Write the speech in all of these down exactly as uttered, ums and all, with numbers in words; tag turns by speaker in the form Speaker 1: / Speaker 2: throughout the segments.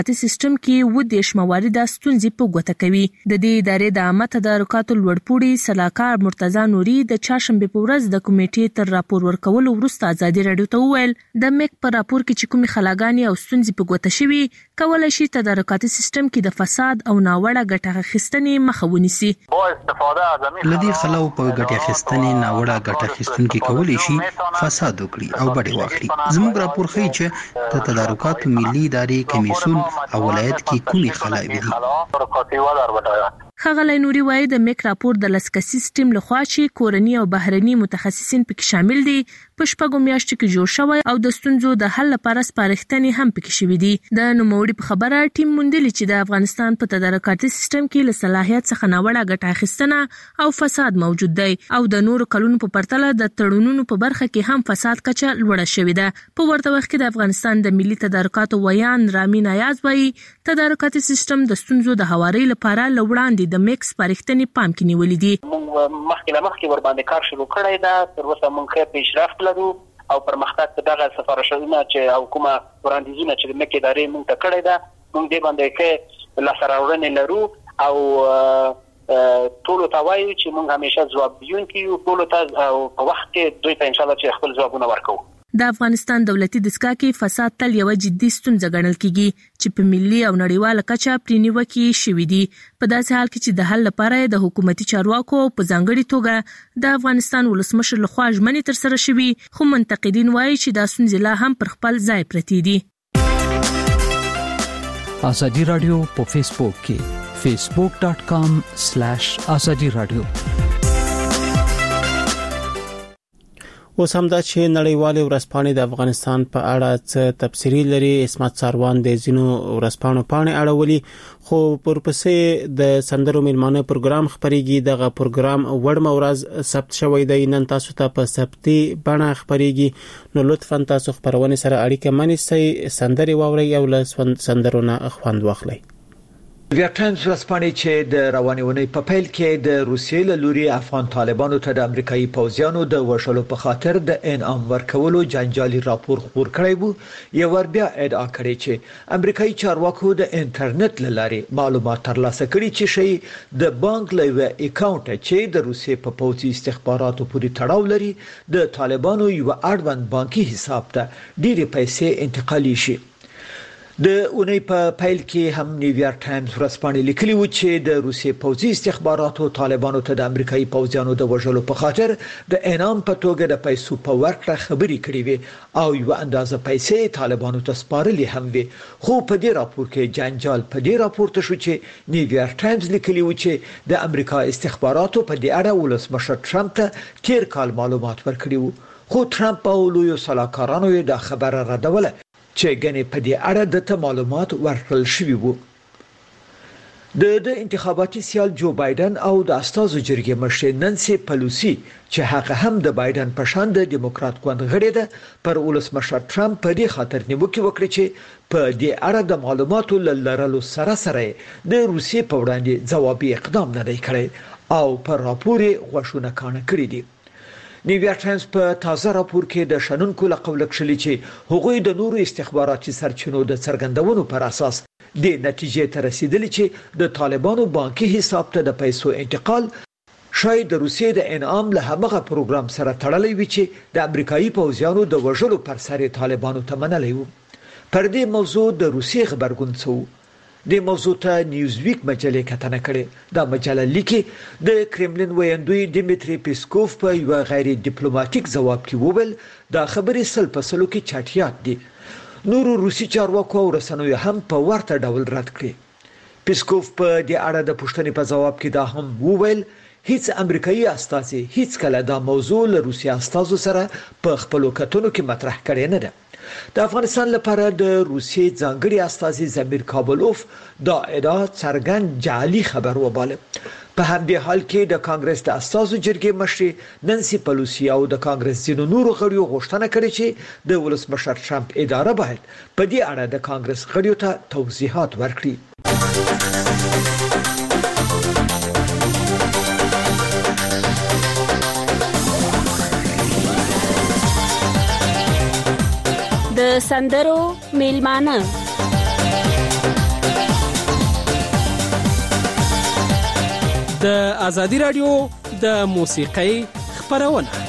Speaker 1: په سیستم کې و دیش موارد ستونزې په ګوته کوي. د دې ادارې د عامه تدارکاتو لوړپوړي سلاکار مرتضی نوري د چهارشنبه په ورځ د کمیټې تر راپور ورکولو وروسته ازادي راډیو ته وویل د میک په راپور کې چې کومې خلاګانې او ستونزې په ګوته شوي کولای شي تدارکاتي سیستم کې د فساد او ناوړه ګټه اخیستنې مخه ونیسي.
Speaker 2: لدی خلاو په ګټه اخیستنې ناوړه ګټه اخیستونکي کولای شي فساد وکړي او بډې واخلي. زموږ راپور ښیي چې د تدارکاتو ملي ادارې کمیسیون او ولایت کې کومې خلاوې دي.
Speaker 1: ښاغلی نوري وایي د میک راپور د لسکسیز ټیم لخوا چې کورني او بهرني متخصصین پکې شامل دي په شپږو میاشتو کې جوړ شوی او د ستونزو د حل لپاره سپارښتنې هم پکې شوي دي. د نوموړي په خبره ټیم موندلي چې د افغانستان په تدارکاتي سیستم کې له صلاحیت څخه ناوړه ګټه اخیستنه او فساد موجود دی او د نورو کلونو په پرتله د تړونونو په برخه کې هم فساد کچه لوړه شوې ده. په ورته وخت کې د افغانستان د ملي تدارکاتو ویان رامین ایاز وایي تدارکاتي سیستم د ستونزو د هواري لپاره لوړاندې د میکس پارښتنې پام کې نیولې دي.
Speaker 3: موږ مخکې له مخکې ور باندې کار شروع کړی دا تر اوسه موږ ښه پیشرفت لرو او پرمختګ په دغه سفارشونه چې او کومه وړاندیزونه چې د میک ادارې موږ ته کړی دا موږ دې باندې ښه لاسته راوړنې لرو او ټولو ته وایو چې موږ همیشه ځواب دیونکي یو ټولو ته او په وخت کې دوی ته انشاءالله چې خپل ځوابونه ورکوو.
Speaker 1: د افغانستان دولتي دستګاه کې فساد تل یو جدي ستونزه ګڼل کیږي چې په ملي او نړیواله کچه پرې نیوکې شوې دي. په داسې حال کې چې د حل لپاره د حکومتي چارواکو په ځانګړي توګه د افغانستان ولسمشر لخوا ژمنې ترسره شوي خو منتقدین وایي چې دا ستونزې لا هم پر خپل ځای پرتې دي.
Speaker 4: ازادي رادیو په فیسبوک کې فیسبوک ډاٹ کام سلیش ازادي رادیو.
Speaker 5: اوس هم دا چې نړیوالې ورځپاڼې د افغانستان په اړه څه تبصرې لري. اسمت ساروان د ځینو ورځپاڼو پاڼې اړولي خو پرپسې د سندرو میلمانه پروګرام خبريږي. دغه پروګرام وړمه ورځ ثبت شوی دی نن تاسو ته په ثبتي بڼه خبريږي نو لطفا تاسو خبرونه سره اړیکه منئ سندري واوري او له سندرونه خوند واخلئ.
Speaker 6: ویټنز ورځپاڼې چې د روانې ونې په پیل کې د روسیې له لوري افغان طالبانو ته د امریکایي پوځیانو د وژلو په خاطر د انعام ورکولو جنجالي راپور خپور کړی وو یو ور بیا ادعا کړې چې امریکایي چارواکو د انټرنیټ له لارې معلومات ترلاسه کړي چې شي د بانک له اکاونټ چې د روسیې په پوځي استخباراتو پورې تړاو لري د طالبانو یو اړوند بانکي حساب ته ډېرې پیسې انتقالي شي. د اونۍ په پیل کې هم نیویارک ټایمز ورځپاڼې لیکلي و چې د روسیې پوځي استخباراتو طالبانو ته د امریکایي پوځیانو د وژلو په خاطر د انعام په توګه د پیسو په ورکړه خبري کړې وي او یو اندازه پیسې طالبانو ته سپارلې هم وي. خو په دې راپور کې جنجال په دې راپورته شو چې نیویارک ټایمز لیکلي و چې د امریکا استخباراتو په دې اړه ولسمشر ټرمپ ته تیر کال معلومات ورکړي وو خو ټرمپ او لوی سلاکارانو یې د خبره ردوله چې ګنې په دې اړه د ته معلومات ورکړل شوي وو. د د انتخاباتي سیال جو بایدن او د استازو جرګې مشر نانسي پلوسی چې هغه هم د بایدن په شان د دیموکرات ګوند غړي ده پر ولسمشر ټرمپ په دې خاطر نیوکه وکړه چې په دې اړه د معلوماتو لرلو سره سره د روسیې په وړاندې ځوابي اقدام نه دی کړی او پر راپور غوښونه کانه کړی دی. نیویارک ټایمز په تازه راپور کې د شنونکو له قوله کړي چې هغوی د نورو استخباراتي سرچینو د څرګندونو پر اساس د نتیجې ته رسیدلی چې د طالبانو بانکي حساب ته د پیسو انتقال شاید د روسیې د انعام له هغه پروګرام سره تړلی وي چې د امریکایي پوځیانو د وژلو پر سر طالبانو ته منلی وو. پر دې موضوع د روسیې خبرګون څه د موضوع ته نیوزویک مجلې کتنه کړې. دا مجله لیکي د کرملین ویاندوی دیمیتری پیسکوف په یو غیر ډیپلوماټیک ځواب کې وویل دا خبرې سل په سلو کې چټیات دي. نورو روسي چارواکو او رسنیو هم په ورته ډول رد کړې. پیسکوف په دې اړه د پوښتنې په ځواب کې دا هم وویل هیڅ امریکایي استازي هیڅ کله دا موضوع له روسي استازو سره په خپل کتنو کې مطرح کړي نه ده. د افغانستان لپاره د روسیې ځانګړي استازي زمیر کابلوف دا ادعا څرګند جعلي خبر وباله. په همدې حال کې د کانګرس د استازو جرګې مشر نانسي پلوسی او د کانګرس ځینو نورو غړیو غوښتنه کړې چې د ولسمشر ټرمپ اداره باید په دې اړه د کانګرس غړیو ته توضیحات ورکړي.
Speaker 7: د سندرو میلمانه د ازادي رادیو د موسیقۍ خبرونه.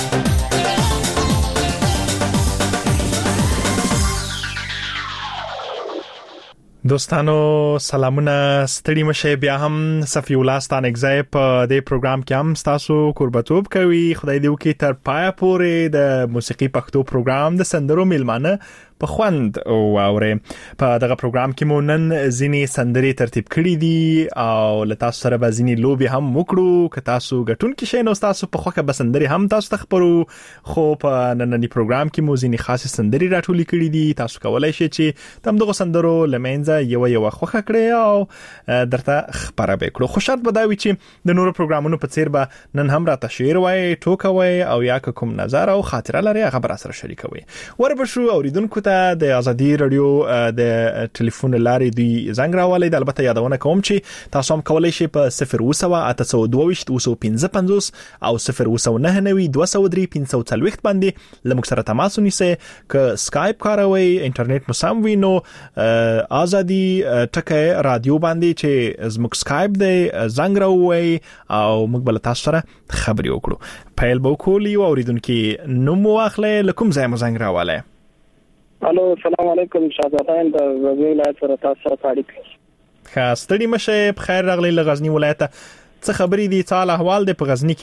Speaker 8: دوستانو سلامونه، ستړي مشه، بیا هم صفی الله ستانګزای په دې پروګرام کې هم تاسو قربتوب کوي. خدای دې وکړي تر پای پورې د موسیقي پښتو پروګرام د سندرو میلمانه په خوند او اوره. په دغه پروګرام کې مو نن ځینی سندري ترتیب کړې دي او له تاسو سره به ځینی لوبي هم وکړو. که تاسو غټون کې شئ نو تاسو په خوخه به سندري هم تاسو تخبرو. خو په نننی پروګرام کې مو ځینی خاصه سندري راټولې کړې دي. تاسو کولای شئ چې تم دغه سندرو لمنځه یو یو خوخه کړئ او درته خبره وکړو. خو شرط به دا وي چې د نورو پروګرامونو په څیر به نن هم راته شعر وای، ټوکوي او یا کوم نظر او خاطره لري هغه بر سره شریکوي. وربشو اوریدونکو د ازادي رادیو د ټلیفون لارې دی زنګ راولې. د البته یادونه کوم چې تاسو هم کولای شئ په صفر وسوه اته سوه دوه ویشت دوه سوه پنځه پنځوس او صفر وسوه نهه نوي دوه سوه درې پنځه سوه څلوېښت باندې لمک سره تماس ونیسئ. که سکایپ کاروئ، انټرنیټ مو سم وي، نو ازادي ټکه رادیو باندې چې زموږ سکایپ دی زنګ راووي او موږ بل تاسو سره خبرې وکړو. پیل به وکړو. اوریدونکو نوم واخلئ، لکم ځای مو زنګ راولئ.
Speaker 9: الو، السلام علیکم. شاهزادان د غزنی ولایت سره تاسو سره اړیکه.
Speaker 8: ښه، ستړي مشه، بخیر راغلی له غزنی ولایت. څه خبرې دي؟ څه احوال دی په غزنی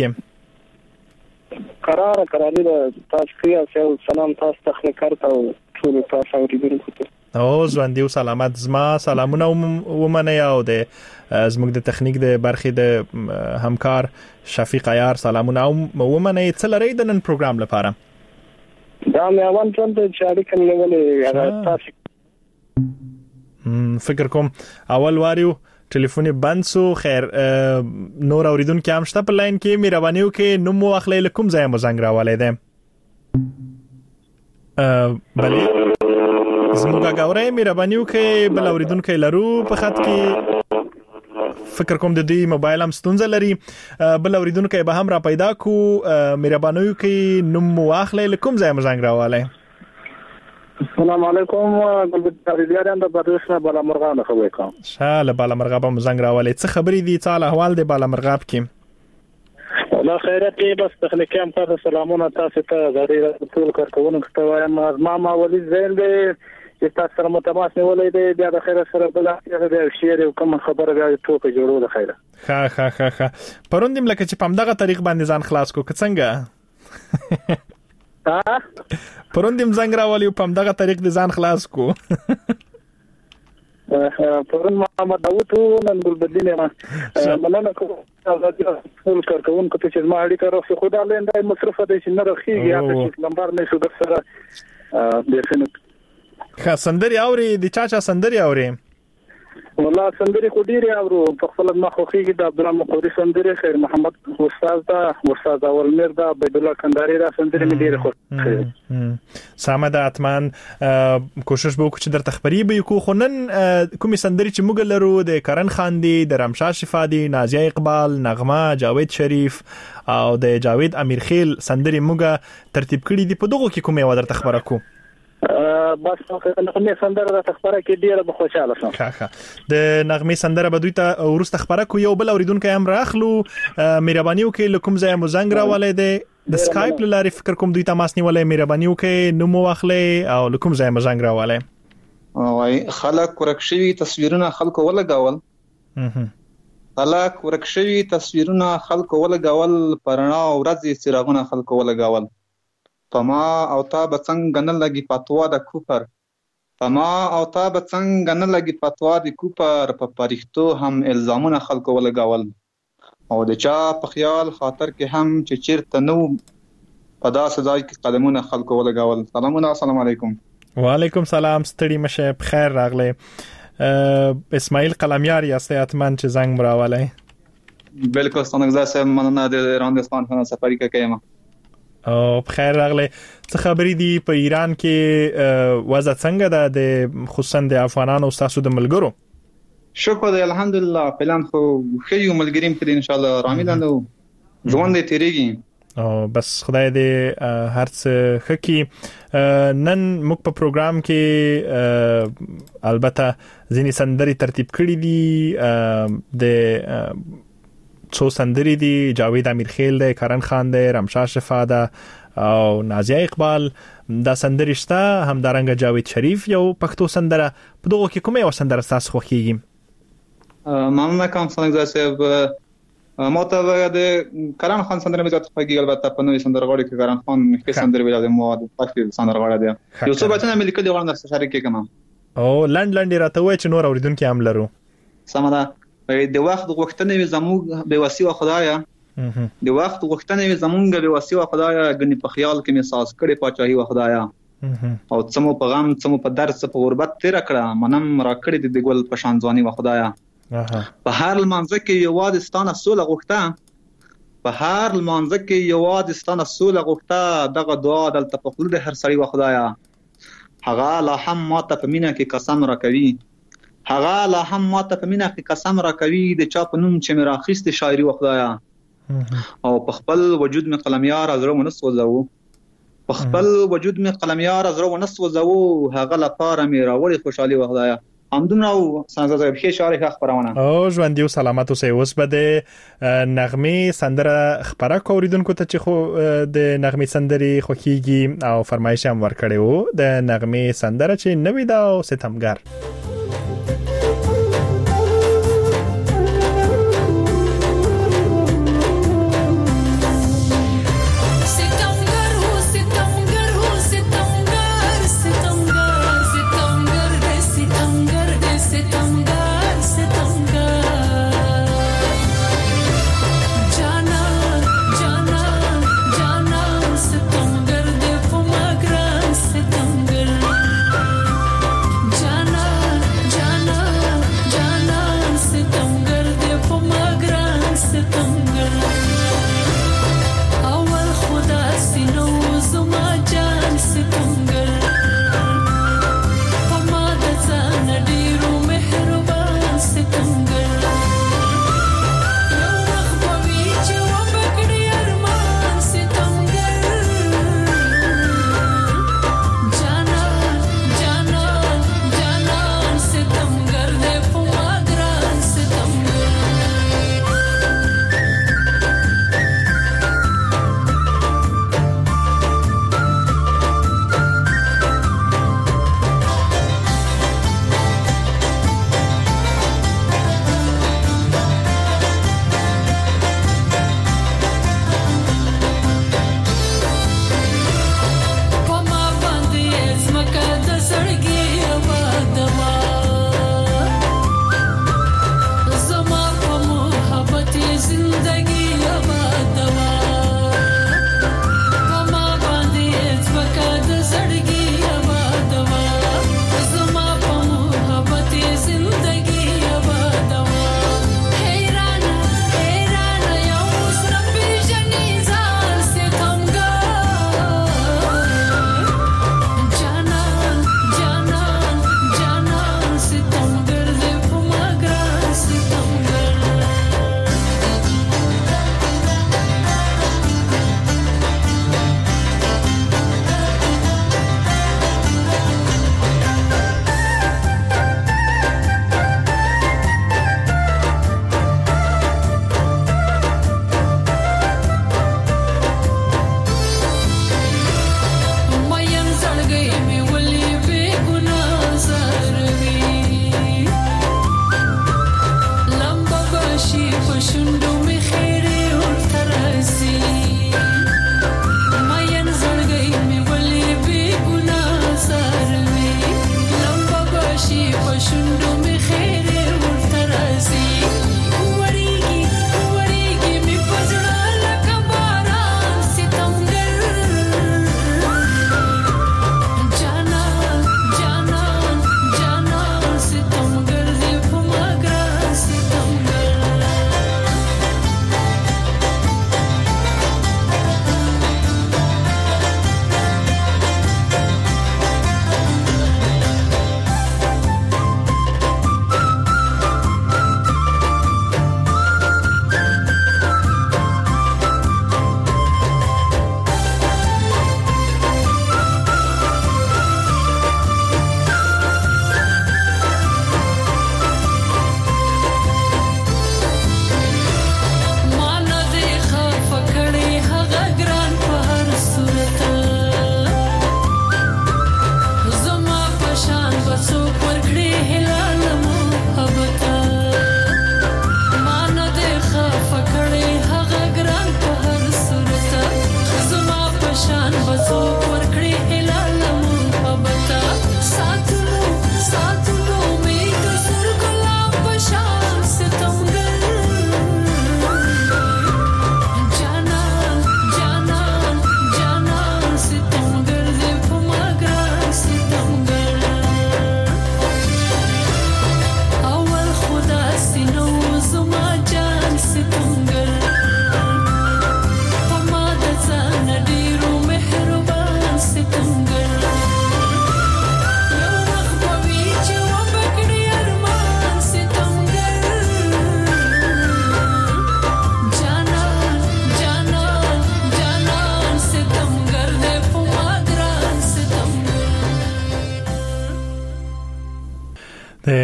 Speaker 8: کې؟
Speaker 9: قرار قراري د تاسو کې او سلام تاسو تخنیکر ته او ټول تاسو اوریدونکو ته. او
Speaker 8: ژوندۍ او سلامت. زما سلامونه ومنئ او د زموږ د تخنیک د برخې د همکار شفیق عیار سلامونه ومنئ. څه لرئ د نن پروګرام لپاره؟
Speaker 9: دا مې اول څنګه چې اړیکه نیولې هغه تاسو
Speaker 8: فکر کوم اول واریو ټلیفون بند سو. خیر، نور اوریدونکو هم شته په لاین کې. مهرباني وکړئ نوم واخلئ، لکم ځای مو زنګ راولئ دی. بلې زموږه غوړې مهرباني وکړئ. بل اوریدونکو لرو په خط کې، فکر کوم د دې موبایل هم ستونزه لري. بل اوریدونکو به هم را پیدا کو. مهرباني وکړئ نوم واخلئ، لکم ځای مو زنګ راولئ.
Speaker 9: السلام علیکم. ګلبد ریاضیان د بردوشنه بالا مرغاب نه خبرې کوم.
Speaker 8: شاله بالا مرغاب هم زنګ راولئ. څه خبرې دي؟ څه احوال دی بالا مرغاب کې؟
Speaker 9: الله خیرت دی. بس تخنیکی هم تاسو سلامونه تاسو ته زری ټول کارکونکو ته وایم. ما ما ولید زین دی چې تاسو سره متماس نیولې دی. بیا د خیر سره بل هغه شعر او کوم خبره بیا ټوکې جوړو د خیره.
Speaker 8: ها ها ها ها پروندم لکه چې پم دغه طریق باندې ځان خلاص کو څنګه؟ ها پروندم زنګ راولي پم دغه طریق دې ځان خلاص کو.
Speaker 9: پرون محمد داوود نن ګلبدین ما مننه کوم ټول کارکونکو ته چې ما اړیکه راخې خدای له اندای مصرفه دي چې نه راخېږي هغه چې نمبر نه شو در سره د فنک.
Speaker 8: ښه، سندري اوري د چا چا سندري اوري؟
Speaker 9: والله سندري خو ډیره اورو. په خپل ما خوخيږي د عبدالله مقدري سندري، خیر محمد استاد دا، استاد اول میر دا، عبد الله کنداري دا سندري مې ډیره خوښه.
Speaker 8: سامده اتمن کوشش به وکړو چې در تخبري به کو. خو نن کومې سندري چې موږ لرو د کرن خان دی، د رمشا شفا دی، نازیه اقبال، نغمه، جاوید شریف او د جاوید امیر خیل سندري موږ ترتیب کړي دي. په دغه کې کومه و در تخبره کو؟
Speaker 9: بس نغمه سندره د تخبره کې ډیره به خوشاله شم.
Speaker 8: ښه ښه، د نغمه سندره به دوی ته ورسته خبره کو. یو بل اوریدونکو هم راخلو. مهرباني وکړئ لکم ځای مو زنګ راولئ دی. د سکایپ لارې فکر کوم دوی تماس نیولای. مهرباني وکړئ نوم واخلئ او لکم ځای مو زنګ راولئ.
Speaker 10: وای خلک ورکشوي تصویرونه خلکو ولګول. خلک ورکشوي تصویرونه خلکو ولګول. پرنا ورځي څراغونه خلکو ولګول. پما او تا بڅنګ نه لګي پتوا د کوپر. پما او تا بڅنګ نه لګي پتوا د کوپر. په پریختو هم الزامونه خلکو ولګول. او د چا په خیال خاطر کې هم چې چیرته نو په داسې ځای کې قدمونه خلکو ولګول. سلامونه، السلام علیکم.
Speaker 8: وعلیکم سلام. ستړي مشه، بخیر راغلی. اسماعیل قلمیار یاستئ اتمن چې زنګ مراولئ.
Speaker 10: بالکل ستنګزا سم مننه د ایرانستان څخه سفرې کوم.
Speaker 8: او بخیر راغلی. څه خبرې دي په ایران کې؟ وضع څنګه ده د خصوصا د افغانانو او تاسو د ملګرو؟
Speaker 10: شکر دی الحمدلله. پلان خو خیو ملګریم کړي ان شاء الله رامیدانو ژوند دې تیریږي.
Speaker 8: او بس خدای دې هر څه خکې. نن موږ په پروګرام کې البته ځینې سندري ترتیب کړي دي. د څو سندري دي، جاوید امیرخیل دی، کرن خان دی، رمشا شفا ده او نازیه اقبال دا سندري شته، هم دارنګ جاوید شریف یو پښتو سندره. په دغه کې کومه یو سندره تاسو خوښیږي؟
Speaker 10: مننه کوم څنګه صاحب. ماته د کرن خان سندره مې زیات خوښیږي، البته په نوې سندرغاړي کې کرن خان کې سندره ویل د مو د پښتو سندرغاړي دی. یو څه بچنه مې لیکلي غواړم درته شریک کړم. او
Speaker 8: لند لند راته وای چې نور اوریدونکو هم لرو.
Speaker 10: سمه د وخت غوښتنې زموږ به وسی او خدایا د وخت غوښتنې زمونږ به وسی او خدایا غني په خیال کې مې ساز کړي پاچاهي او خدایا او څمو په غم څمو په درد څمو په غربت تیر کړه منم را کړی د ګل په شان ځواني او خدایا په هر لمانځه کې یو واد ستانه سوله غوښته په هر لمانځه کې یو واد ستانه سوله غوښته دغه دعا دلته په خلود هر سړی او خدایا هغه لا هم ماته په مینا کې قسم را کوي هغه لا هم ماته په مینا کې قسم را کوي د چا په نوم چې مې راخیست شاعري او خدایا او په خپل وجود می قلمیار از رو ونسوځو په خپل وجود می قلمیار از رو ونسوځو هغه لپاره می راوړي خوشحالي و خدایا. همدومره او څنګه زه به شعر ښه خبرونه
Speaker 8: او ژوند یو سلامت اوسې. اوس به د نغمه سندره خبره کوریدونکو ته چې خو د نغمه سندري خوکیږي او فرمایش هم ورکړي وو د نغمه سندره چې نوې دا او ستمګر.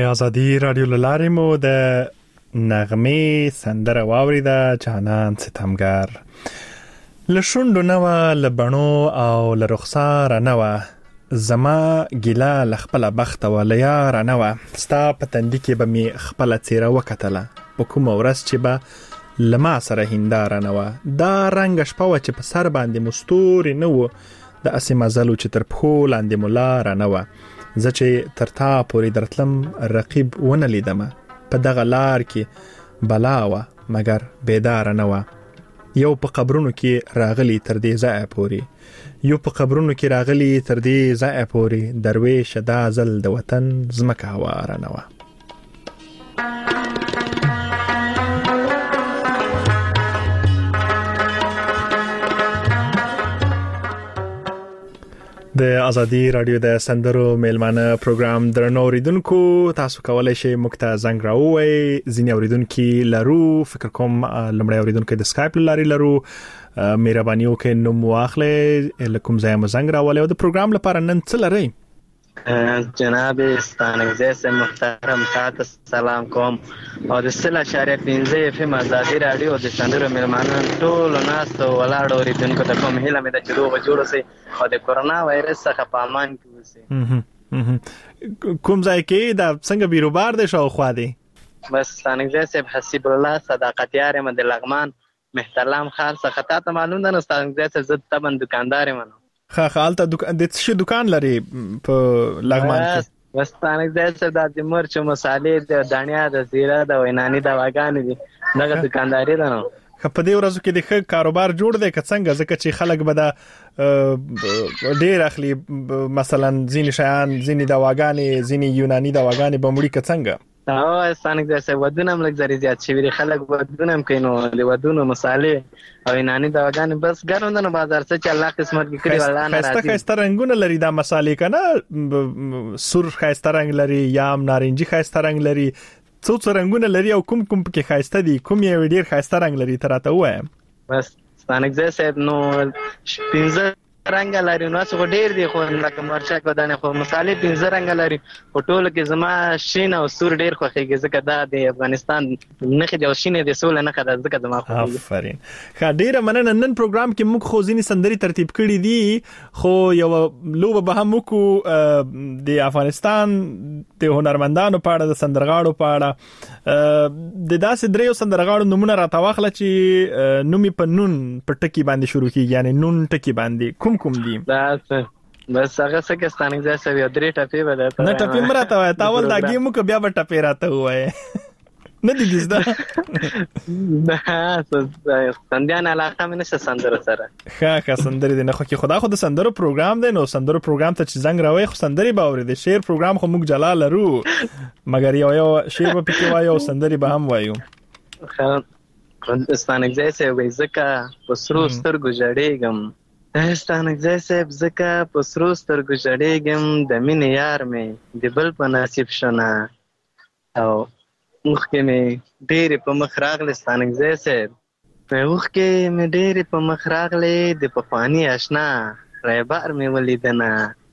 Speaker 8: ازادي رادیو للارې مو د نغمې سندره واوریده جانان ستمګر لشوندو نو لبنو او لرخصار نو زما ګیلا لخپل بخت ولیا رنو ستا پتندې کې به می خپل چیرې وکټله په کوم ورځ چې به لما سره هندار نو دا رنگ شپه چې په سر باندې مستور نو د اسمه زلو چې تر پخو لاندې مولا رنو زه چې تر تا پورې درتلم رقیب ونه لیدم په دغه لار کې بلاوه مگر بیدار نه و یو په قبرونو کې راغلی تر دې ځای پورې یو په قبرونو کې راغلی تر دې ځای پورې درویش دا زل د وطن زمکه هوار نه و د ازادي رادیو د سندرو میلمانه پروګرام درنو اوریدونکو تاسو کولای شئ مکته زنګ راووي ځینې اوریدونکو لرو فکر کوم لمړی اوریدونکو د سکایپ لاري لرو مهرباني وکړئ نو مواخله لکم ځای مزنګ راولې او د پروګرام لپاره نن څه لري
Speaker 11: جناب ستانګزه محترم تاسو سلام کوم او د سلا شریف پنځه اف ام ازادي رادیو د سندرو میلمانه ټول ناس ولاړ اوریدونکو ته کوم هیله مې د چلو جوړ سي او د کورونا وایرس څخه په امان کې وسی
Speaker 8: کوم ځای کې دا څنګه بیروبار د شو خو دی
Speaker 11: بس ستانګزه حسیب الله صداقت یار مد لغمان محترم خار څخه ته معلوم ده نو ستانګزه زد تبن دکاندار منو
Speaker 8: خا خالته د څه دکان لري په لغمان کې
Speaker 11: وستانک ځای د د مرچ مصالې د دانیا د زیره د وینانی د واګان دي دغه دکانداري ده نو
Speaker 8: په دې ورځو کې د ښه کاروبار جوړ دی که څنګه ځکه چې خلک به دا ډېر اخلي مثلا ځینې شیان ځینې د واګانې ځینې یوناني د واګانې به مړي که څنګه
Speaker 11: او ستانک ځای ودونه هم لږ زری زیات شوي خلک ودونه هم کوي نو د ودونو مصالې او یوناني د واګانې بس ګرم ده نو بازار څه چې الله قسمت کې کړي والله نه راځي
Speaker 8: خسته رنگونه لري دا مصالې کنه سور خسته رنگ لري یا نارنجي خسته رنگ لري څو څو رنگونه لري او کوم کوم کې خسته دي کوم یې ډیر خسته رنگ لري تراته وایم
Speaker 11: بس ستانک ځای صاحب نو پنځه رنگ لري نو څو ډیر دي خو لکه مرچا کو دانه خو مصالې پنځه رنگ لري په ټولو کې زما شین او سور ډیر خوښیږي ځکه دا د افغانستان نخې د شین د سول نه خدای ځکه زما خوښیږي
Speaker 8: آفرین ښه ډیر مننه نن پروګرام کې موږ خو ځینې سندري ترتیب کړي دي خو یو لوبه به هم وکړو د افغانستان د هنرمندانو په اړه د سندرغاړو په اړه د داسې دریو سندرغاړو نمونه راټواخله چې نومي په نون په ټکی باندې شروع کیږي یعنی نون ټکی باندې کوم کوم دي
Speaker 11: دا بس هغه څه کې ستانګ ځای سوي درې ټپې ودا
Speaker 8: نه ټپې مراته وای تاول دا گیم کو بیا به ټپې راته وای نه دي دې
Speaker 11: دا سندیان علاقه مې نشه سندره سره
Speaker 8: ښه ښه سندري دي نه خو کې خدا خو د سندرو پروګرام دی نو سندرو پروګرام ته چې زنګ راوي خو سندري باوري دي شعر پروګرام خو موږ جلال لرو مګر یو یو شعر په پکې وایو او سندري به هم وایو
Speaker 11: ښه ستانګ ځای سوي زکه پسرو سترګو جړېږم ستانک ځای صاحب زکه په سرو سترګو جړېږم د مینې یار مې د بل په نصیب شونه او اوښکې مې ډېرې په مخ راغلې ستانک ځای صاحب اوښکې مې ډېرې په مخ راغلې د پخواني اشنا رایبار مې ولیدنه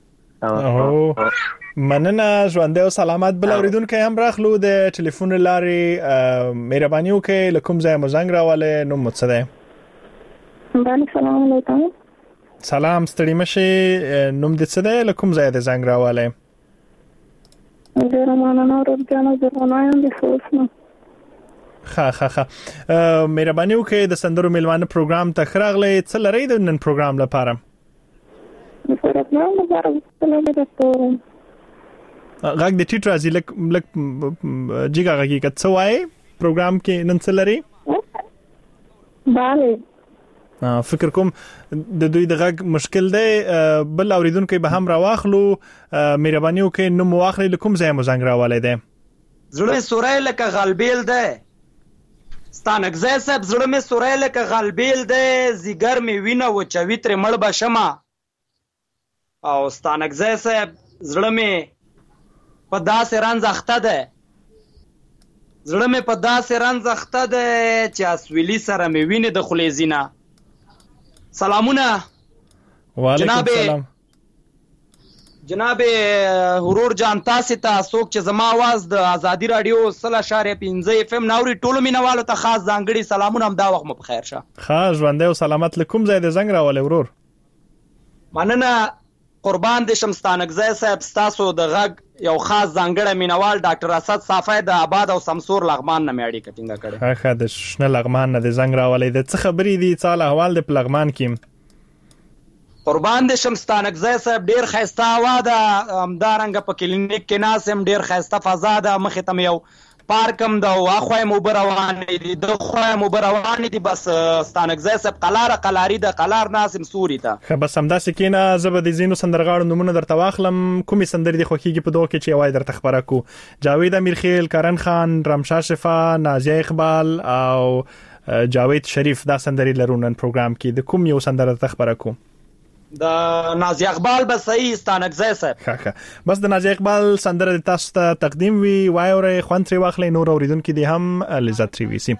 Speaker 8: مننه ژوندی او سلامت بل اوریدونکي هم راخلو د ټلیفون لارې مهرباني وکړئ له کوم ځای مو زنګ راولئ نوم مو څه دی
Speaker 12: بله سلام علیکم
Speaker 8: سلام ستړي مشي نوم دې څه دی له کوم ځای د زنګ راولئ
Speaker 12: ډېره مننه ربجانه زرغونه یم د خوست نه
Speaker 8: ښه ښه ښه مهرباني وکړئ د سندرو میلمانه پروګرام ته ښه راغلی څه لرئ د نن پروګرام لپاره
Speaker 12: د پروګرام لپاره څه لرئ درته
Speaker 8: غږ د ټیټ راځي لږ لږ جګه غږېږه څه وایي پروګرام کې نن څه لرئ
Speaker 12: بله
Speaker 8: فکر کوم د دوی د غږ مشکل دی بل اوریدونکو به هم راواخلو مهرباني وکړئ نو مو واخلئ له کوم ځای مو زنګ راولی دی
Speaker 13: زړه سوری لکه غلبیل دی ستانک ځای صاحب زړه مې سوری لکه غلبیل دی ځیګر مې وینه وچوي ترې مړ به شمه او ستانک ځای صاحب زړه مې په داسې رنځ اخته دی زړه مې په داسې رنځ اخته دی چې اسویلي سره مې وینې د خولې ځینه سلامونه
Speaker 8: وعلیکم السلام
Speaker 13: جناب ورور جان تاسو ته څوک چې زما आवाज د ازادي رادیو صله اشاریه پنځه اف ام ناوري ټولو مینوالو ته خاص ځانګړي سلامونه هم دا وخت مو بخیر شه.
Speaker 8: خاص ژوندې او سلامت لکم زید زنګ راولې ورور.
Speaker 13: مننه قربان دې شمستانګزی صاحب تاسو د غږ یو خاص ځانګړی مینوال ډاکټر اسد صافی د آباد او سمسور لغمان نه میاړي کټینګه کړي.
Speaker 8: ښه د شنه لغمان نه د زنګ راولې د څه خبرې دي څاله احوال د لغمان کې
Speaker 13: قربان دې شمستانګزی صاحب ډیر خسته وا ده همدارنګه په کلینیک کې ناسم ډیر خسته فضا ده مخې ته یو پارکم ده واخوای مو بروانې دي د خوای مو بروانې دي بس ستانګزی صاحب قلار قلاری ده قلار ناسم سوري ته.
Speaker 8: خه بس همدا سکینه زبد زینو سندرغاړو نمونه درته واخلم کومې سندرې د خوخيږي په دوه کې چې وای درته خبره کو. جاوید امیرخیل، کرن خان، رمشا شفا، نازیه اقبال او جاوید شریف دا سندرې لرونن پروګرام کې د کوم یو سندره ته خبره کو.
Speaker 13: د نازیه اقبال بس صحیح ستانګزی صاحب.
Speaker 8: ښه بس د نازیه اقبال سندره تاسو ته تقدیم وی وایوره خوان تری واخلې نور اوریدونکو دي هم لذت تری وسی.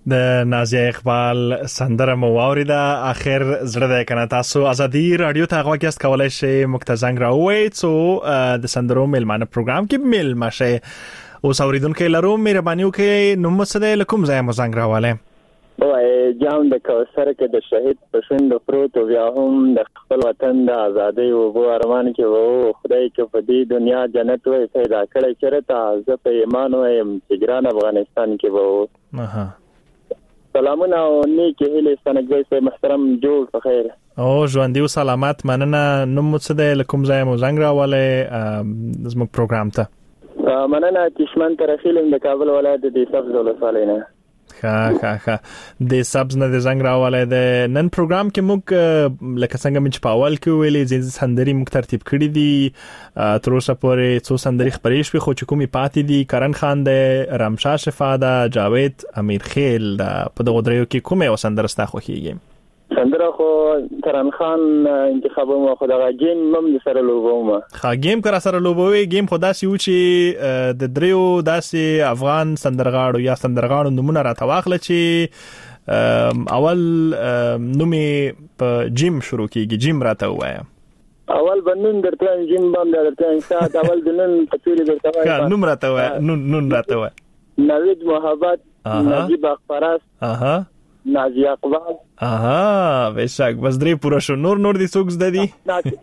Speaker 8: د نازیه اقبال سندره مو اوریدا اخر زړه د کنه تاسو ازادي رادیو ته غواګست کولای شئ مکتزنګ راوي څو د سندرو ملمانه پروګرام کې مل ماشه او اوریدونکو لرو مهرباني وکړئ نو مسله لکم ځای مو زنګ راواله
Speaker 14: وای جام د کوثر کې د شهید پښند پروت او بیا هم د خپل وطن د ازادۍ او بو ارمان کې وو خدای کې په دې دنیا جنت وای پیدا کړی چرته زه په ایمان وایم چې ګران افغانستان کې وو
Speaker 8: اها
Speaker 14: سلامونه او نیکی هیله ستنګي سي محترم جوړ په خیر
Speaker 8: او ژوند دی سلامات مننه نو مڅده لکم ځای مو زنګ راواله زموږ پروګرام ته
Speaker 14: مننه کشمن ترخیل د کابل ولایت د سبز ولسوالۍ نه
Speaker 8: ها ها ها د سبز نه د زنګ راواله د نن پروګرام کې موږ لکه څنګه چې په اول کې ویلې چې سندري موږ ترتیب کړی دي تر اوسه پورې څو سندري خبرې شوې خو چې کومي پاتې دي کرن خان د رمشا شفاده جاوید امیر خیل د په دغه دریو کې کومه وسندره ستا خوښیږي
Speaker 14: سندره خو کرن خان انتخابوم خو دغه گیم مم سره لوبوم
Speaker 8: ها گیم کرا سره لوبوي گیم خدا سی و چې د دریو داسې افغان سندرغاړو یا سندرغاړو نمونه را تواخله چې اول نومي په جیم شروع کیږي جیم راته وایا
Speaker 14: اول بنون درته جیم باندې درته انشاء اول دنن پتوري درته
Speaker 8: وایا نوم راته وایا نون نون راته وایا
Speaker 14: نوید محبت نجیب اخبارات
Speaker 8: اها
Speaker 14: نازیه اقبال
Speaker 8: اها بشک بس درې پورا شو نور نور دي سوکس د دي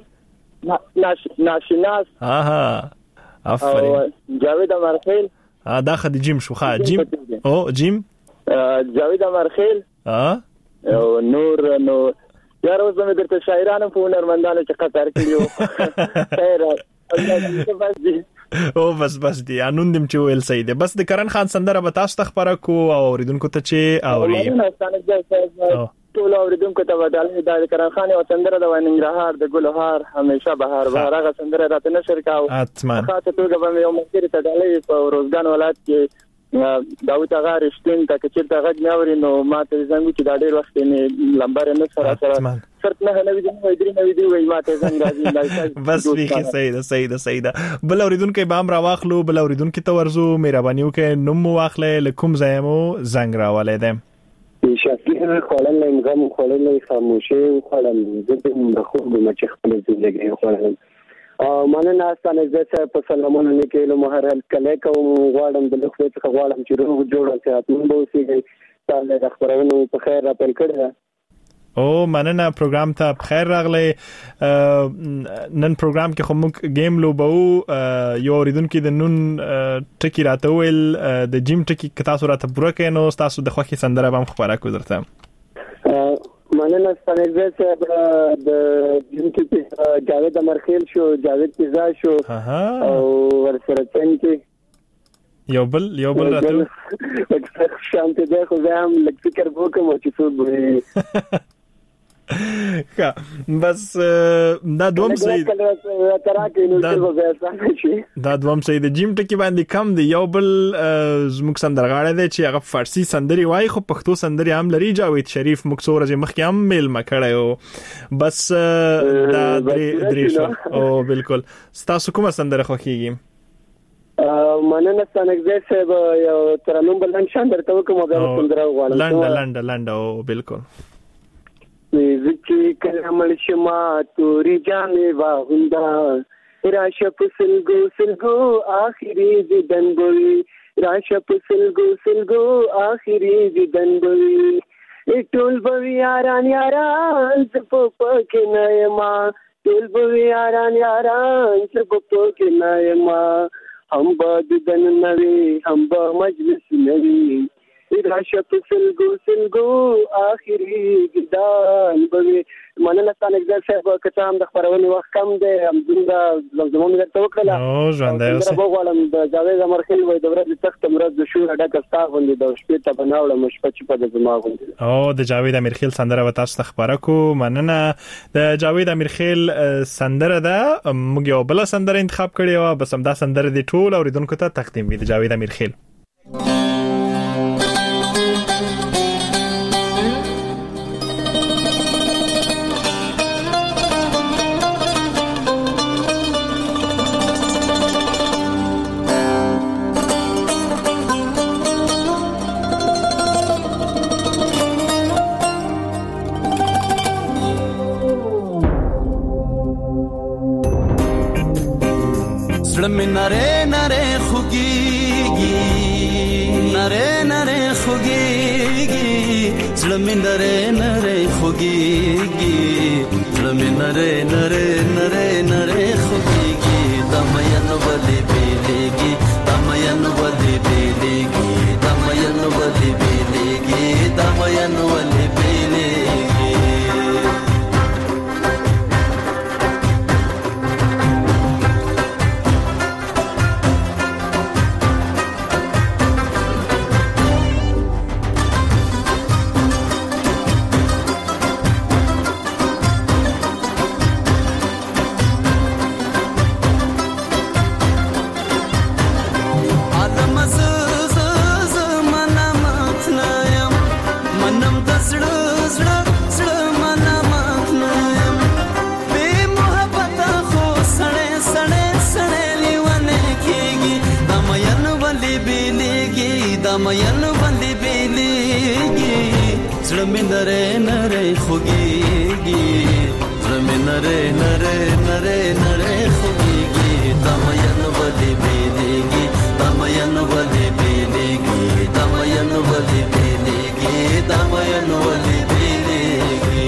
Speaker 14: ناشناس
Speaker 8: اها افرین
Speaker 14: جاوید امرخیل
Speaker 8: ا دا خدي جیم شو ها جیم او جیم
Speaker 14: جاوید امرخیل
Speaker 8: ها
Speaker 14: او نور نو یار اوس مې درته شاعرانو په هنرمندانو چې قطر کړیو خیر
Speaker 8: او بس بس دی انون دم چې ویل سید بس د کرن خان سندره به تاسو خبره کو او اوریدونکو ته چې اوري
Speaker 14: ټول اوریدونکو ته ودانې د کرن خان او سندره د ویننګرهار د ګلهار همیشه بهار بهار هغه سندره راته نشر کاو خاطر توګه به یو مشر ته ډالې په روزګان ولایت کې داوود هغه رښتین ته چې ته غږ نه اوري نو ماته زنګ چې دا ډېر وخت نه لمبر نه سره سره شرط نه نه ویډیو ویډیو نه ویډیو وای ماته زنګ راځي
Speaker 8: بس ویخي صحیح ده صحیح ده صحیح ده بل اوریدونکو بام را واخلو بل اوریدونکو ته ورزو مهرباني وکړئ نوم واخلې لکم زایمو زنګ راولې ده
Speaker 15: شکیه خلل لنګم خلل خاموشه خلل د خو د مچ خپل زندګي خلل مننه ستاسو زه په سلامونه لیکلو مهرل کله کوم غواړم د لوخ څخه غواړم چې روغ جوړ او صحتمند اوسئ تاسو د خبرونو په خیر را پیل کړل
Speaker 8: او مننه پروګرام ته بخیر راغلی نن پروګرام کې خو موږ گیم لوبو یو اوریدونکو د نون ټکی راته ویل د جیم ټکی که تاسو راته پوره کړئ نو تاسو د خوښي سندره به هم خبره کو درته
Speaker 15: مننه ستاسو زه د جیم ټکی جاوید امرخیل شو جاوید پیزا شو او ورسره څنګه
Speaker 8: یو بل یو بل راته
Speaker 15: شانته ده خو زه هم لږ فکر وکم چې څه به
Speaker 8: ښه بس دا دوم صحیح دا دوم صحیح د جیم ټکی باندې کم دی یو بل زموږ سندرغاړی دی چې هغه فارسی سندري وایي خو پښتو سندري هم لري جاوید شریف موږ څو ورځې مخکې هم میل مکړی بس دا درې درې شو او بالکل تاسو کومه سندره خوښیږي
Speaker 15: مننه ستانګزه صاحب یو ترنم بلند شان درته وکم او بیا سندره غواړم
Speaker 8: لنډ لنډ لنډ او بالکل
Speaker 15: زکی کلمل شما توری جانے واہندا راشپ سلگو سلگو آخری دیدن بوئی راشپ سلگو سلگو آخری دیدن بوئی ټول بوئی یاران یاران سپو پکې نایما ټول بوئی یاران یاران سپو پکې نایما هم با دیدن نوی هم با مجلس نوی راشپ سلگو سلگو آخری گدان بوي مننه ستانګزه صاحب کته هم د خبرونې وخت کم دی هم زموږ زموږ درته وکړه
Speaker 8: او ژوند دی اوسه
Speaker 15: زه غواړم د جاوید امرخیل وای د ورځې تخت مرز د شور ډکه ستا غوندې د شپې ته بناوله مشپه چې په د زما غوندې
Speaker 8: او د جاوید امرخیل سندره و تاسو خبره کو مننه د جاوید امرخیل سندره ده موږ یو بل سندره انتخاب کړی و بس هم دا سندره دی ټول اوریدونکو ته تقدیم وي د جاوید امرخیل
Speaker 16: نره نره خوږيږي زړه مې نره نره خوږيږي زړه مې نره نره نره نره خوږيږي د مین ولې بیلېږي د مین ولې بیلېږي د مین ولې بیلېږي د مین ولې بیلېږي مین باندې بیلېږي زړه مې نره نره خوږيږي زړه مې نره نره نره نره خوږيږي د مین باندې بیلېږي د مین باندې بیلېږي د مین باندې بیلېږي د مین باندې بیلېږي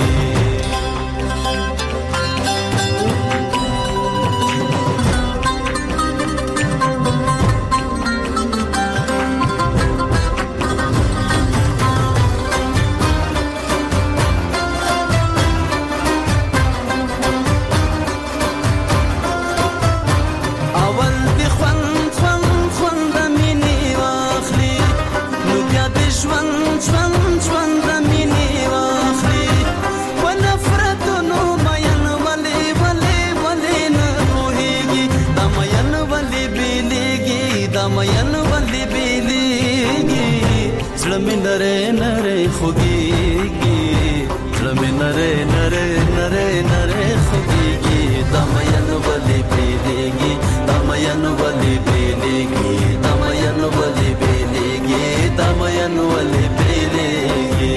Speaker 16: نره نره خوږيږي زړه مې نره نره نره نره خوږيږي د مین ولې بیلېږي د مین ولې بیلېږي د مین ولې بیلېږي د مین ولې بیلېږي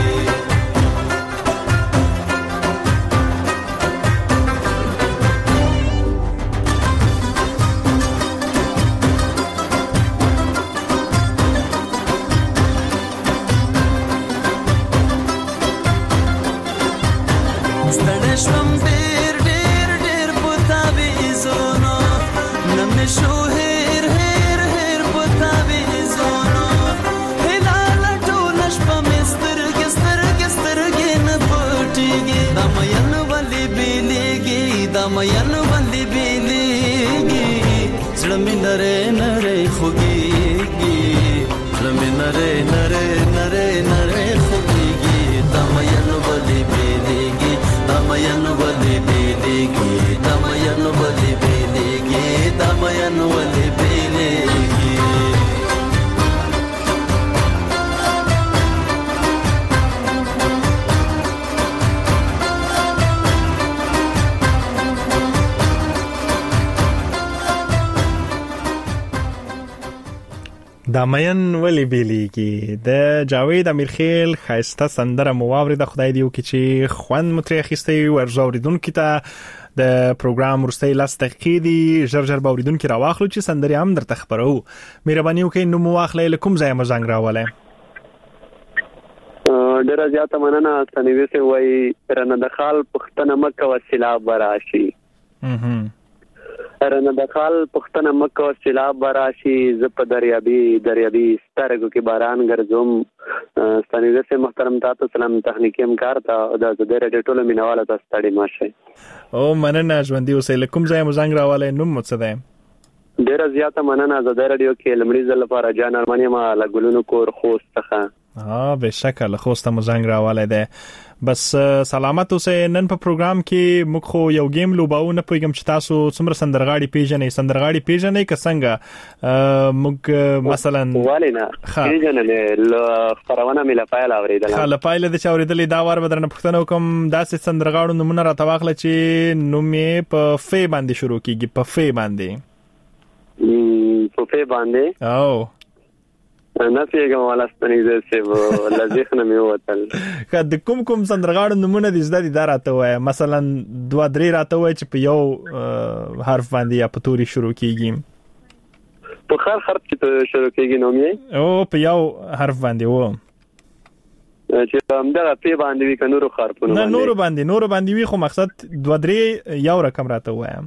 Speaker 16: مین باندې بیلېږي زړه مې نره نره خوږيږي زړه مې نره نره نره نره خوږيږي د مین باندې بیلېږي د مین باندې بیلېږي د مین باندې بیلېږي د مین باندې بیلېږي
Speaker 8: دا مین ولی بیلیږي د جاوید امیرخیل خایسته سندره مواوري د خدای دیو کې چې خوان متری اخیستي ورزوریدونکو ته د پروګرام ورستۍ لاس تحقیقي ژر ژر باوریدونکو راواخلو چې سندري هم درته خبرو مهرباني وکړئ نو مواخلې لکم ځای مزنګ راواله
Speaker 17: ډېر زیاته مننه ستنوي سي وای رنه د خال پښتنه مکه وسیله براشي رنه د خال پښتنه مکه وسیله براشي ز په دریابي دریابي سترګو کې باران ګرځوم ستنوي سي محترم تاسو سلام تخنیکی همکار ته د زړه د ټولو مینواله تاسو ستړي ماشه
Speaker 8: او مننه ژوندۍ اوسې لکم ځای مزنګ راواله نوم مو څه ده
Speaker 17: ډېر زیاته مننه د رادیو کې لمړي ځل لپاره جان ارماني ما لګولونو کور خوست څخه
Speaker 8: ها به شکل خوسته مزنګ راواله ده بس سلامت اوسې نن په پروګرام کې موږ خو یو گیم لوباو نه پوهیږم چې تاسو څومره سندرغاړي پیژنې سندرغاړي پیژنې که څنګه موږ مثلا
Speaker 17: والینا پیژنې خبرونه مې لپاره اوریدل
Speaker 8: خاله پایله د چوریدلې دا وار بدرنه پښتنو کوم داسې سندرغاړو نمونه را تواخله چې نومې په فې باندې شروع کیږي په فې باندې
Speaker 17: په فې باندې
Speaker 8: او
Speaker 17: نه پیګم ولا ستنیزه سی و لذیخنه می وتل
Speaker 8: کله کوم کوم سندرغاړو نمونه د زده دي راته وای مثلا دوا درې راته وای چې په یو حرف باندې یا په توري شروع کیږي
Speaker 17: په خر حرف چې شروع کېږي نوم یې
Speaker 8: او په یو حرف باندې و
Speaker 17: چې همدغه پی باندې وي که نورو حرفونو
Speaker 8: نه نورو باندې نورو باندې وي خو مقصد دوه درې یو رقم راته وایم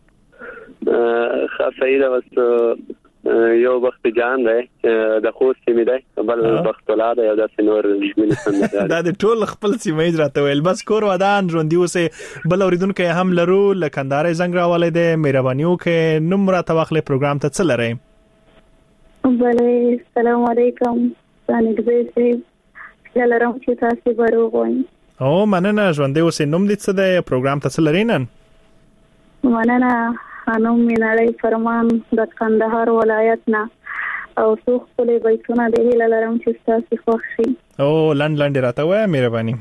Speaker 17: ښه صحیح ده بس یو بخت جان دی د خوست سیمې دی بل بخت الله دی او داسې نور ځینې
Speaker 8: دا د ټول خپل سیمه یې راته ویل بس کور ودان ژوندي اوسې بل اورېدونکی هم لرو له کندهار زنګ راولی دی مهرباني وکړئ نوم راته واخلئ پروګرام ته څه لرئ
Speaker 12: بله السلام علیکم ستانکزی صاحب هیله لرم چې تاسې به روغ وئ
Speaker 8: او مننه ژوندی اوسې نوم دې څه دی پروګرام ته څه لرئ نن
Speaker 12: مننه نوم مې نړۍ فرمان د کندهار ولایت نه او څو ښکلې بیتونه د هیله لرم چې ستاسې خوښ شي
Speaker 8: او لنډ لنډ راته وایه مهرباني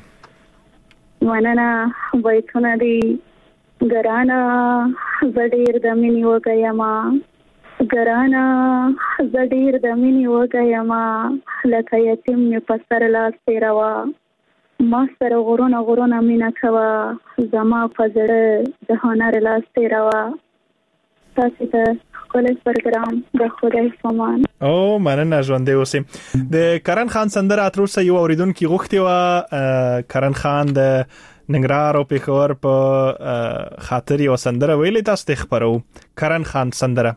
Speaker 12: مننه بیتونه دي ګرانه زه ډېر د مینې وږی یمه ګرانه زه ډېر د مینې وږی یمه لکه یتیم مې په سر لاس تېروه ما سره غرونه غرونه مینه کوه زما په زړه د هنر لاس تېروه تاسې ته ښکلی پروګرام د خدای پامان
Speaker 8: او مننه ژوندی اوسې د کرن خان سندره تر اوسه یو اورېدونکي غوښتې وه کرن خان د ننګرهار او پېښور په خاطر یوه سندره ویلې تاسو ته خپرو کرن خان سندره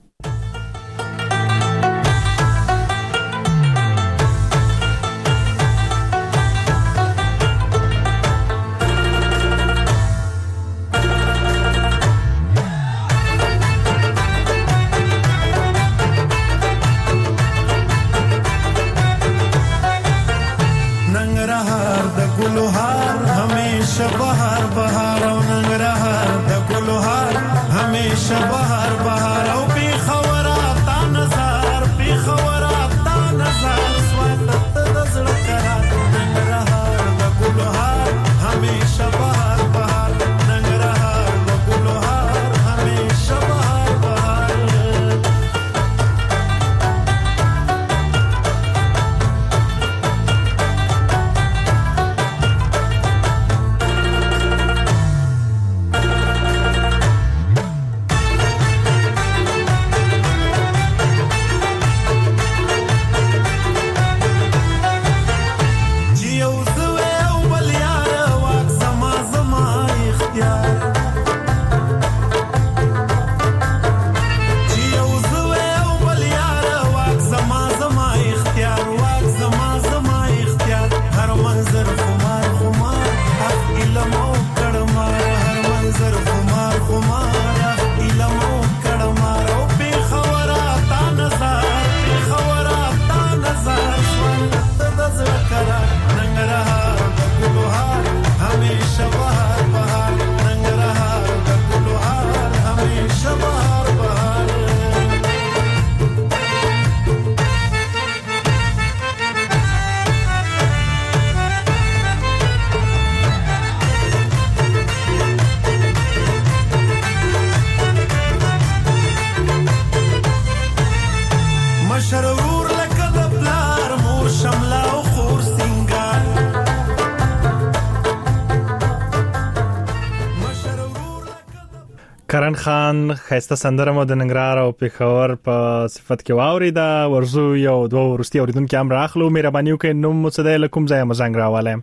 Speaker 8: کرن خان خسته سندره مو د ننګرهار او پېښور په صفت کې واوریده ورزو یو دوه ورستي اوریدونکو هم راخلو مهرباني وکړئ نوم مو څه دی له کوم ځایه مزنګ راواله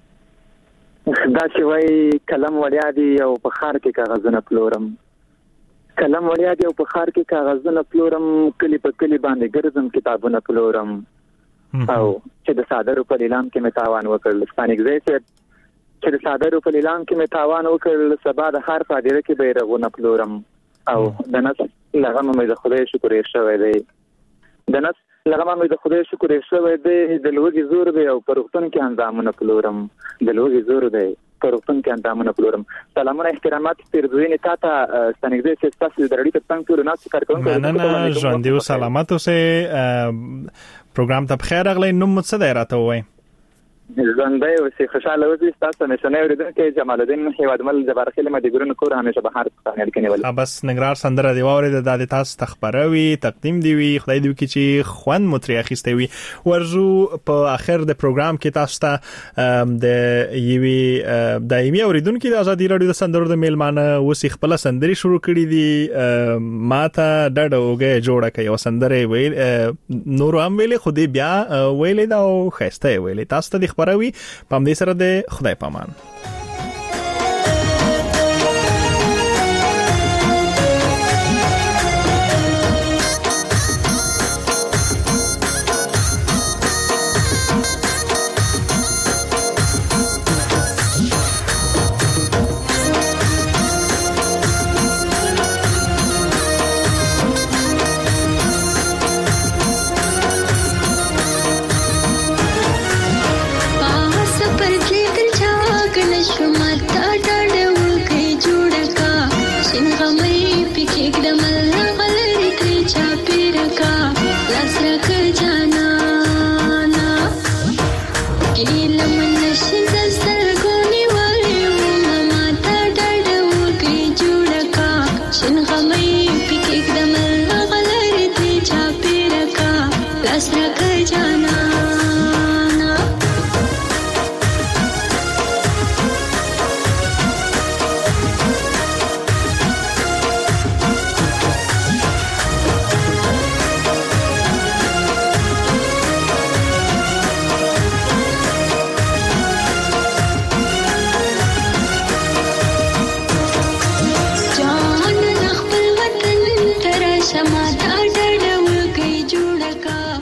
Speaker 18: دا چې وای کلم وړیا دی او په خار کې کاغذونه پلورم کلم وړیا دی او په خار کې کاغذونه پلورم کلی په کلی باندې ګرځم کتابونه پلورم او چې د صادرو په اعلان کې مې تاوان وکړ ستانکزی صاحب چې د صادرو په اعلان کې مې تاوان وکړ سبا د هر فادره کې بیرغونه پلورم او د نس لغه مې د خدای شکر یې شوی دی د نس لغه مې د خدای شکر یې شوی دی د لوګي زور دی او پرختون کې اندامونه پلورم د لوګي زور دی پرختون کې اندامونه پلورم سلامونه احترامات پیرزوینې تا ته ستانکزی صاحب تاسو د رړی په څنګه ټول ناس کارکونکو
Speaker 8: مننه ژوندي او سلامت اوسئ پروګرام ته بخیر اغلی نوم څه دی راته وای
Speaker 18: ژوندۍ اوسې خوشاله اوسې. تاسو نشنه اوریدونکو جمال الدین هیوادمل جبارخیل مدګرونو کور همیشه بهار څخه اړیکې نیول.
Speaker 8: بس نګرار سندره دی واورید د تاسو تخبروي تقدیم دی وی خدای دې وکړي چې خوان متري اخیسته وي. ورزو په اخر د پروګرام کې تاسو ته د یوي دایمي اوریدونکو د ازادي رادیو د سندرو د میلمانه وسې خپل سندري شروع کړې دي. ماته ډډه وګه جوړه کوي او سندره ویل نور هم ویلې خو دې بیا ویلې دا او خسته ویلې. تاسو ته خبروي پام دې سره د خدای پامان.
Speaker 19: जाना